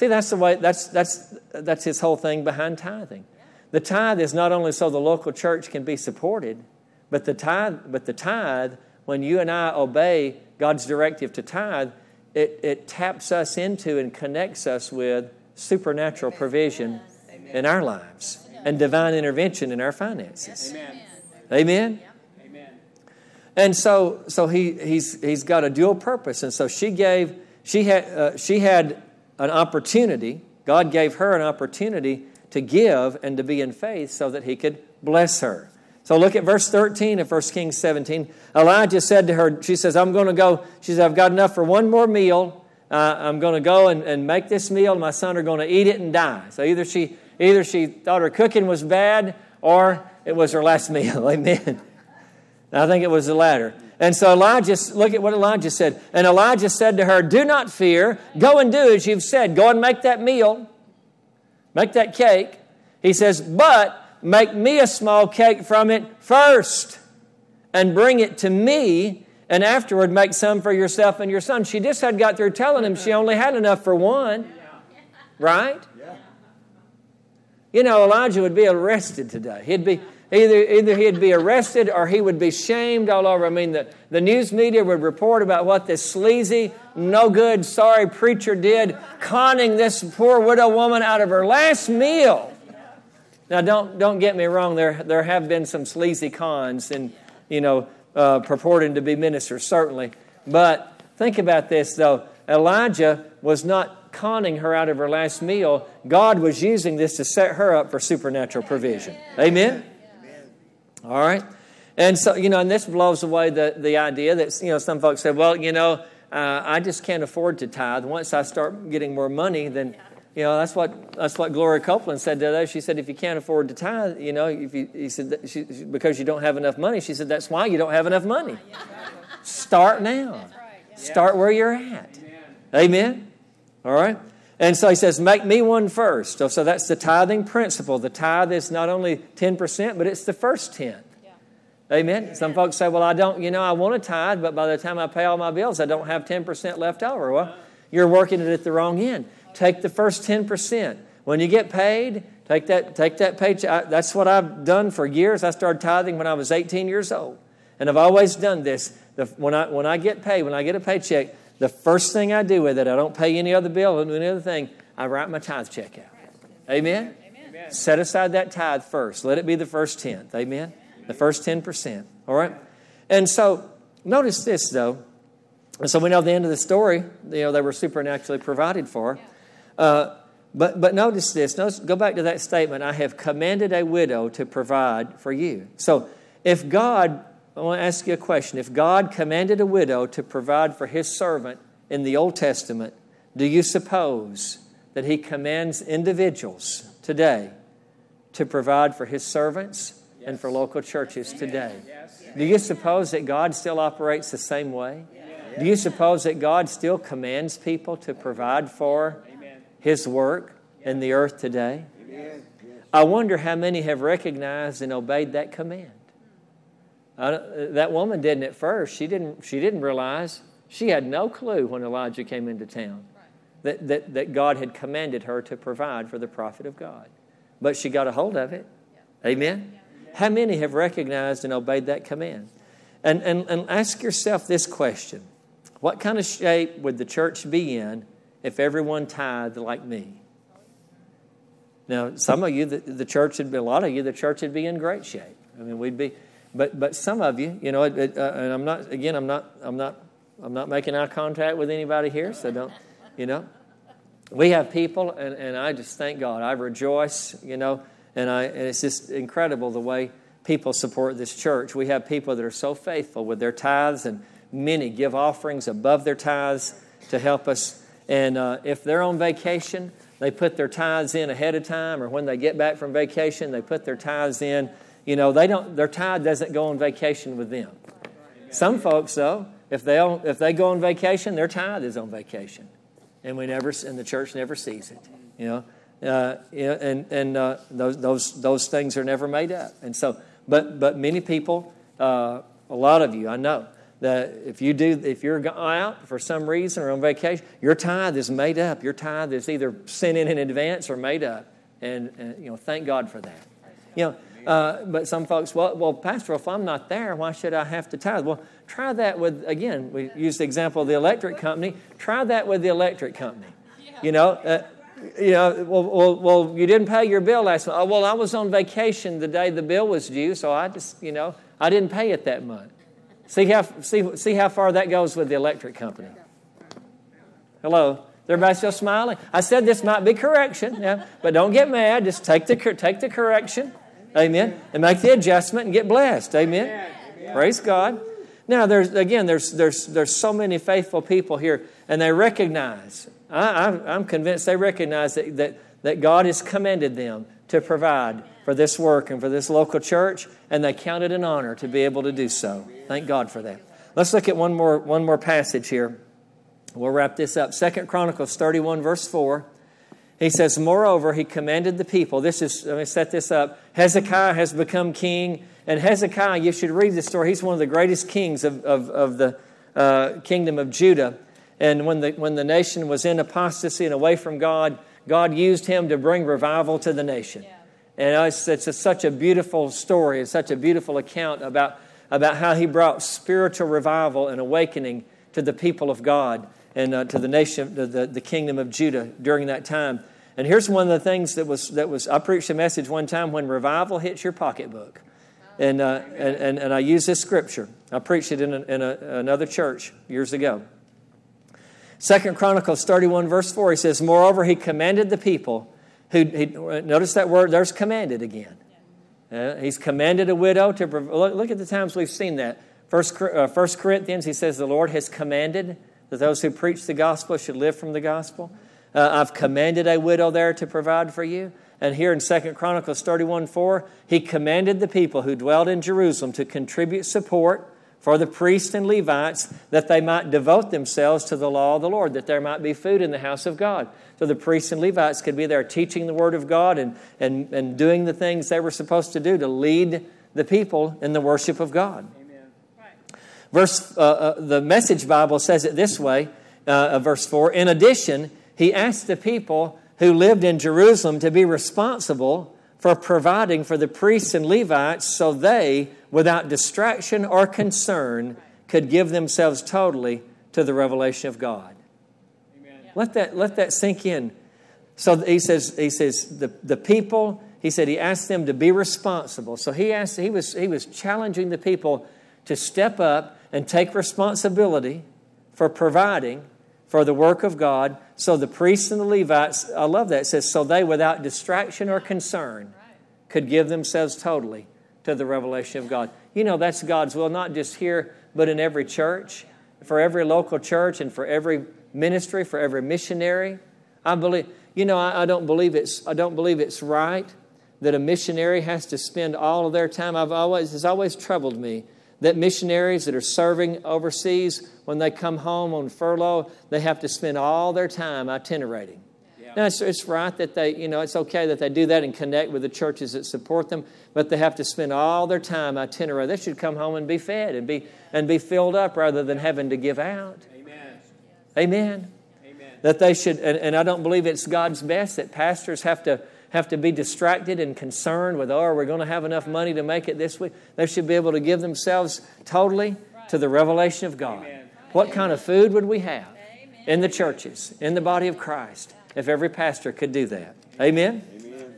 See, that's the way, that's, that's, that's his whole thing behind tithing. The tithe is not only so the local church can be supported, but the tithe, but the tithe, when you and I obey God's directive to tithe, it, it taps us into and connects us with supernatural provision in our lives and divine intervention in our finances. Amen. Amen. Amen. And so, so he he's he's got a dual purpose, and so she gave she had uh, she had an opportunity. God gave her an opportunity to give and to be in faith so that he could bless her. So look at verse thirteen of First Kings seventeen. Elijah said to her, she says, I'm going to go. She says, I've got enough for one more meal. Uh, I'm going to go and, and make this meal. My son are going to eat it and die. So either she either she thought her cooking was bad or it was her last meal. Amen. I think it was the latter. And so Elijah, look at what Elijah said. And Elijah said to her, do not fear. Go and do as you've said. Go and make that meal. Make that cake. He says, but make me a small cake from it first and bring it to me, and afterward make some for yourself and your son. She just had got through telling him she only had enough for one. Right? You know, Elijah would be arrested today. He'd be either either he'd be arrested or he would be shamed all over. I mean, the, the news media would report about what this sleazy, no good, sorry preacher did, conning this poor widow woman out of her last meal. Now, don't don't get me wrong. There there have been some sleazy cons and, you know, uh, purporting to be ministers, certainly. But think about this, though. Elijah was not conning her out of her last meal. God was using this to set her up for supernatural provision. Amen? All right. And so, you know, and this blows away the, the idea that, you know, some folks say, well, you know, uh, I just can't afford to tithe. Once I start getting more money, then, you know, that's what that's what Gloria Copeland said to us. She said, if you can't afford to tithe, you know, if you, he said, that she, because you don't have enough money, she said, that's why you don't have enough money. Start now. Start where you're at. Amen? All right? And so he says, make me one first. So, so that's the tithing principle. The tithe is not only ten percent, but it's the first tenth. Yeah. Amen? Amen? Some folks say, well, I don't, you know, I want to tithe, but by the time I pay all my bills, I don't have ten percent left over. Well, you're working it at the wrong end. Take the first ten percent. When you get paid, take that, take that paycheck. That's what I've done for years. I started tithing when I was eighteen years old. And I've always done this. The, when I when I get paid, when I get a paycheck, the first thing I do with it, I don't pay any other bill or any other thing, I write my tithe check out. Amen? Amen? Set aside that tithe first. Let it be the first tenth. Amen? The first ten percent. All right? And so, notice this, though. And so we know the end of the story, you know, they were supernaturally provided for. Uh, but but notice this. Notice, go back to that statement, I have commanded a widow to provide for you. So, if God... I want to ask you a question. If God commanded a widow to provide for his servant in the Old Testament, do you suppose that he commands individuals today to provide for his servants yes. and for local churches today? Yes. Do you suppose that God still operates the same way? Yes. Do you suppose that God still commands people to provide for his work in the earth today? Yes. I wonder how many have recognized and obeyed that command. Uh, that woman didn't at first. She didn't She didn't realize. She had no clue when Elijah came into town that, that, that God had commanded her to provide for the prophet of God. But she got a hold of it. Amen? How many have recognized and obeyed that command? And, and, and ask yourself this question. What kind of shape would the church be in if everyone tithed like me? Now, some of you, the, the church would be, a lot of you, the church would be in great shape. I mean, we'd be... But but some of you, you know, it, it, uh, and I'm not again. I'm not. I'm not. I'm not making eye contact with anybody here. So don't, you know. We have people, and, and I just thank God. I rejoice, you know, and I and it's just incredible the way people support this church. We have people that are so faithful with their tithes, and many give offerings above their tithes to help us. And uh, if they're on vacation, they put their tithes in ahead of time, or when they get back from vacation, they put their tithes in. You know, they don't. Their tithe doesn't go on vacation with them. Some folks, though, if they if they go on vacation, their tithe is on vacation, and we never and the church never sees it. You know, uh, you know and and uh, those those those things are never made up. And so, but but many people, uh, a lot of you, I know, The, if you do, if you're out for some reason or on vacation, your tithe is made up. Your tithe is either sent in in advance or made up, and, and you know, thank God for that. You know, uh, but some folks, well, well, Pastor, if I'm not there, why should I have to tithe? Well, try that with, again, we use the example of the electric company. Try that with the electric company. You know, uh, you know, well, well, well, you didn't pay your bill last month. Oh, well, I was on vacation the day the bill was due, so I just, you know, I didn't pay it that month. See how see see how far that goes with the electric company. Hello, is everybody still smiling? I said this might be correction, yeah, but don't get mad. Just take the take the correction, amen, and make the adjustment and get blessed, amen. Amen. Praise God. Now, there's again, there's there's there's so many faithful people here, and they recognize. I, I'm, I'm convinced they recognize that, that that God has commanded them to provide for this work and for this local church, and they count it an honor to be able to do so. Thank God for that. Let's look at one more one more passage here. We'll wrap this up. Second Chronicles thirty-one, verse four. He says, moreover, he commanded the people. This is, let me set this up. Hezekiah has become king, and Hezekiah, you should read this story. He's one of the greatest kings of, of, of the uh, kingdom of Judah. And when the when the nation was in apostasy and away from God, God used him to bring revival to the nation. Yeah. And it's, it's a, such a beautiful story. It's such a beautiful account about, about how he brought spiritual revival and awakening to the people of God and uh, to the nation, to the, the kingdom of Judah during that time. And here's one of the things that was, that was I preached a message one time, when revival hits your pocketbook. And, uh, and, and, and I use this scripture. I preached it in, a, in a, another church years ago. Second Chronicles thirty-one, verse four, he says, moreover, he commanded the people who, he, notice that word, there's commanded again. Uh, he's commanded a widow to, look, look at the times we've seen that. First, uh, First Corinthians, he says, the Lord has commanded that those who preach the gospel should live from the gospel. Uh, I've commanded a widow there to provide for you. And here in Second Chronicles thirty-one, four, he commanded the people who dwelled in Jerusalem to contribute support for the priests and Levites, that they might devote themselves to the law of the Lord, that there might be food in the house of God. So the priests and Levites could be there teaching the word of God and, and, and doing the things they were supposed to do to lead the people in the worship of God. Amen. Right. Verse, uh, uh, the Message Bible says it this way, uh, verse four, in addition, he asked the people who lived in Jerusalem to be responsible for providing for the priests and Levites so they, without distraction or concern, could give themselves totally to the revelation of God. Amen. Let that let that sink in. So he says he says the, the people, he said he asked them to be responsible. So he asked he was he was challenging the people to step up and take responsibility for providing for the work of God. So the priests and the Levites, I love that, it says, so they without distraction or concern could give themselves totally to the revelation of God. You know, that's God's will, not just here, but in every church, for every local church and for every ministry, for every missionary. I believe, you know, I, I don't believe it's I don't believe it's right that a missionary has to spend all of their time. I've always it's always troubled me that missionaries that are serving overseas, when they come home on furlough, they have to spend all their time itinerating. Yeah. Now, it's, it's right that they, you know, it's okay that they do that and connect with the churches that support them, but they have to spend all their time itinerating. They should come home and be fed and be and be filled up rather than having to give out. Amen. Amen. Amen. That they should, and, and I don't believe it's God's best that pastors have to have to be distracted and concerned with, oh, are we going to have enough money to make it this week? They should be able to give themselves totally to the revelation of God. Amen. What kind of food would we have in the churches, in the body of Christ, if every pastor could do that? Amen? Amen.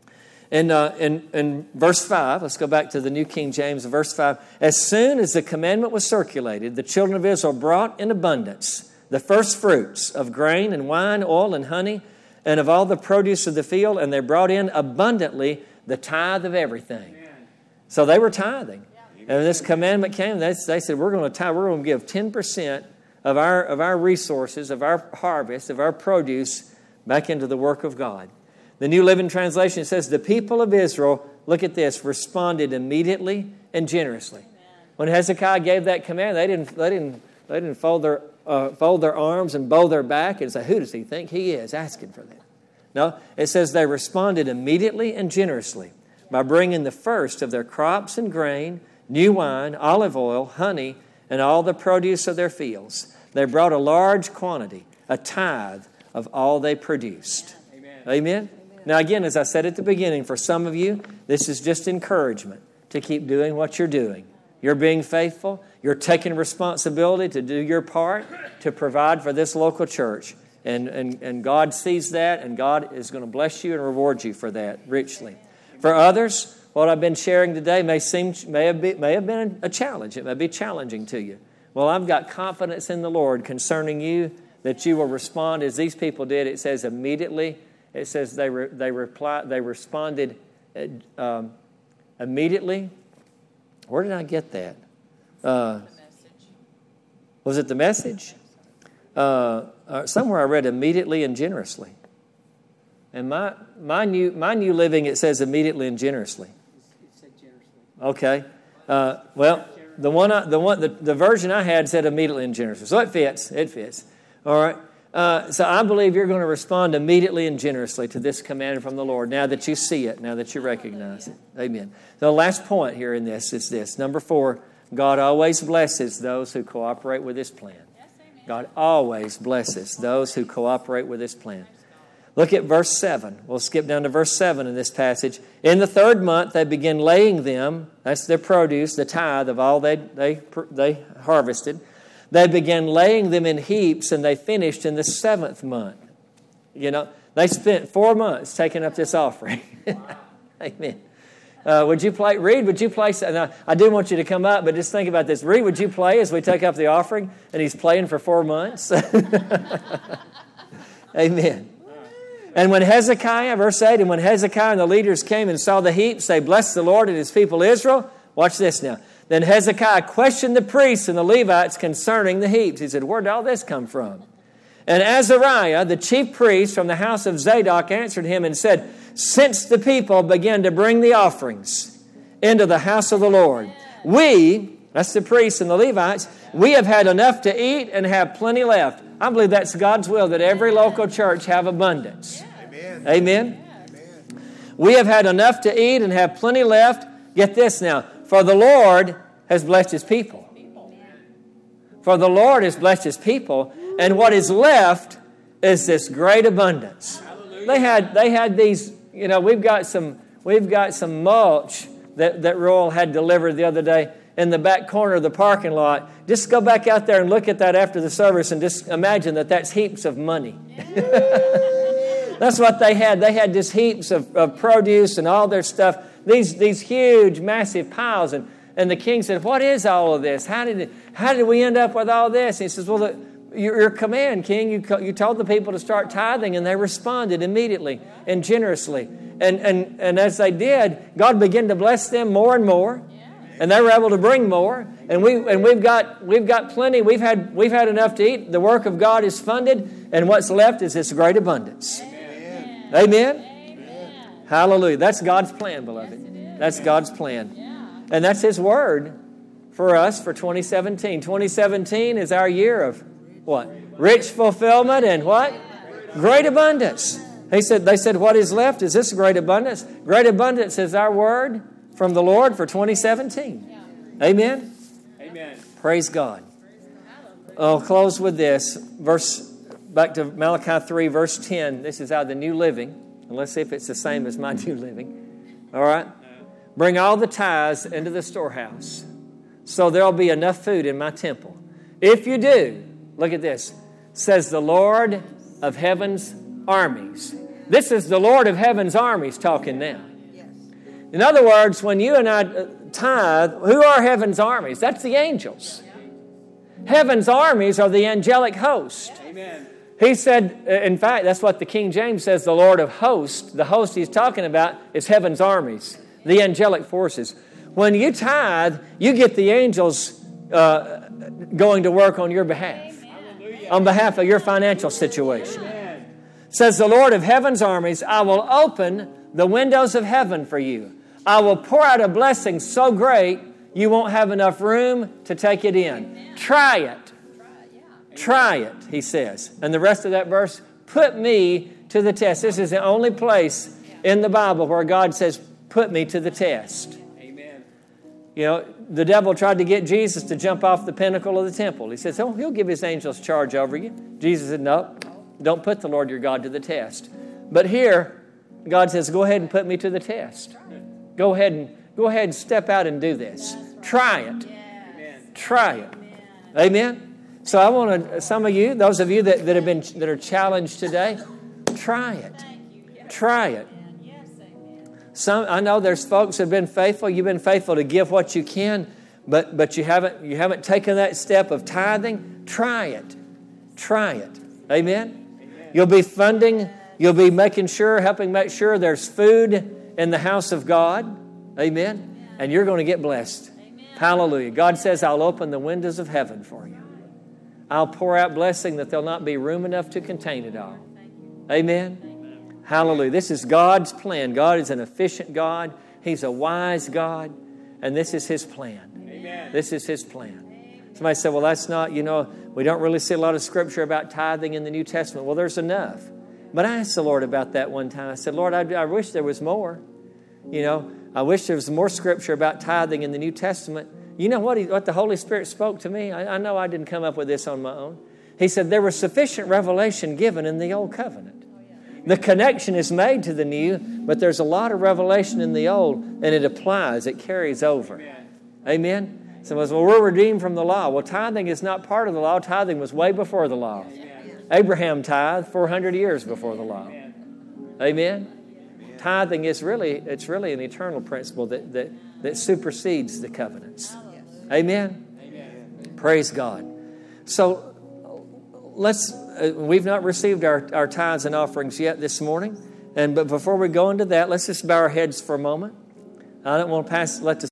And uh, in, in verse five, let's go back to the New King James, verse five. As soon as the commandment was circulated, the children of Israel brought in abundance the first fruits of grain and wine, oil and honey, and of all the produce of the field, and they brought in abundantly the tithe of everything. Amen. So they were tithing. Yeah. And when this commandment came, they, they said, we're going to tithe, we're going to give ten percent of our, of our resources, of our harvest, of our produce back into the work of God. The New Living Translation says, the people of Israel, look at this, responded immediately and generously. Amen. When Hezekiah gave that command, they didn't, they didn't, they didn't fold their Uh, fold their arms and bow their back and say, who does he think he is asking for that? No, it says they responded immediately and generously by bringing the first of their crops and grain, new wine, olive oil, honey, and all the produce of their fields. They brought a large quantity, a tithe of all they produced. Amen. Amen? Now again, as I said at the beginning, for some of you, this is just encouragement to keep doing what you're doing. You're being faithful. You're taking responsibility to do your part to provide for this local church. And, and, and God sees that, and God is going to bless you and reward you for that richly. For others, what I've been sharing today may seem may have been, may have been a challenge. It may be challenging to you. Well, I've got confidence in the Lord concerning you that you will respond as these people did. It says immediately. It says they re, they reply they responded um, immediately. Where did I get that? Uh, was it the Message? Uh, uh, somewhere I read immediately and generously. And my my new my new living, it says immediately and generously. It said generously. Okay. Uh, well, the one I, the one the, the version I had said immediately and generously. So it fits. It fits. All right. Uh, so I believe you're going to respond immediately and generously to this command from the Lord now that you see it, now that you recognize it. Amen. The last point here in this is this. Number four, God always blesses those who cooperate with His plan. God always blesses those who cooperate with His plan. Look at verse seven. We'll skip down to verse seven in this passage. In the third month, they begin laying them, that's their produce, the tithe of all they, they, they harvested. They began laying them in heaps, and they finished in the seventh month. You know, they spent four months taking up this offering. Amen. Uh, would you play, Reed, would you play? Now, I do want you to come up, but just think about this. Reed, would you play as we take up the offering? And he's playing for four months. Amen. And when Hezekiah, verse eight, and when Hezekiah and the leaders came and saw the heaps, they blessed the Lord and His people Israel. Watch this now. Then Hezekiah questioned the priests and the Levites concerning the heaps. He said, where did all this come from? And Azariah, the chief priest from the house of Zadok, answered him and said, since the people began to bring the offerings into the house of the Lord, we, that's the priests and the Levites, we have had enough to eat and have plenty left. I believe that's God's will, that every local church have abundance. Amen. Amen. Amen. We have had enough to eat and have plenty left. Get this now. For the Lord has blessed His people. For the Lord has blessed His people. And what is left is this great abundance. They had they had these, you know, we've got some we've got some mulch that, that Royal had delivered the other day in the back corner of the parking lot. Just go back out there and look at that after the service and just imagine that that's heaps of money. That's what they had. They had just heaps of, of produce and all their stuff. These these huge, massive piles. And, and the king said, what is all of this? How did it, how did we end up with all this? And he says, well, the, your, your command, king, you, you told the people to start tithing, and they responded immediately and generously. And, and, and as they did, God began to bless them more and more. And they were able to bring more. And, we, and we've got we've got plenty. We've had, we've had enough to eat. The work of God is funded. And what's left is this great abundance. Amen. Amen? Amen. Hallelujah. That's God's plan, beloved. Yes, that's God's plan. Yeah. And that's His word for us for twenty seventeen. twenty seventeen is our year of what? Rich fulfillment and what? Great abundance. He said, they said, what is left is this great abundance. Great abundance is our word from the Lord for twenty seventeen. Yeah. Amen? Amen. Praise God. I'll close with this. Verse, back to Malachi three, verse ten. This is out of the New Living. And let's see if it's the same as my New Living. All right? Bring all the tithes into the storehouse, so there'll be enough food in my temple. If you do, look at this, says the Lord of heaven's armies. This is the Lord of heaven's armies talking now. In other words, when you and I tithe, who are heaven's armies? That's the angels. Heaven's armies are the angelic host. Amen. He said, in fact, that's what the King James says, the Lord of hosts. The host he's talking about is heaven's armies, the angelic forces. When you tithe, you get the angels uh, going to work on your behalf, Amen. On behalf of your financial situation. Amen. Says the Lord of heaven's armies, I will open the windows of heaven for you. I will pour out a blessing so great you won't have enough room to take it in. Amen. Try it. Try it, he says. And the rest of that verse, put me to the test. This is the only place in the Bible where God says, put me to the test. Amen. You know, the devil tried to get Jesus to jump off the pinnacle of the temple. He says, oh, he'll give his angels charge over you. Jesus said, no, don't put the Lord your God to the test. But here, God says, go ahead and put me to the test. Go ahead and go ahead and step out and do this. Try it. Try it. Amen. So I want to, some of you, those of you that, that have been that are challenged today, try it. Try it. Some, I know there's folks who have been faithful. You've been faithful to give what you can, but but you haven't you haven't taken that step of tithing. Try it. Try it. Amen? Amen. You'll be funding. You'll be making sure, helping make sure there's food in the house of God. Amen? Amen. And you're going to get blessed. Amen. Hallelujah. God says, I'll open the windows of heaven for you. I'll pour out blessing that there'll not be room enough to contain it all. Amen? Hallelujah. This is God's plan. God is an efficient God. He's a wise God. And this is His plan. Amen. This is His plan. Somebody said, well, that's not, you know, we don't really see a lot of scripture about tithing in the New Testament. Well, there's enough. But I asked the Lord about that one time. I said, Lord, I, I wish there was more. You know, I wish there was more scripture about tithing in the New Testament. You know what, he, what the Holy Spirit spoke to me? I, I know I didn't come up with this on my own. He said, there was sufficient revelation given in the Old Covenant. The connection is made to the new, but there's a lot of revelation in the old, and it applies. It carries over. Amen? Amen? Someone says, well, we're redeemed from the law. Well, tithing is not part of the law. Tithing was way before the law. Amen. Abraham tithed four hundred years before the law. Amen? Amen? Tithing is really, it's really an eternal principle that, that, that supersedes the covenants. Amen? Amen? Praise God. So, let's... Uh, we've not received our, our tithes and offerings yet this morning. And but before we go into that, let's just bow our heads for a moment. I don't want to pass let the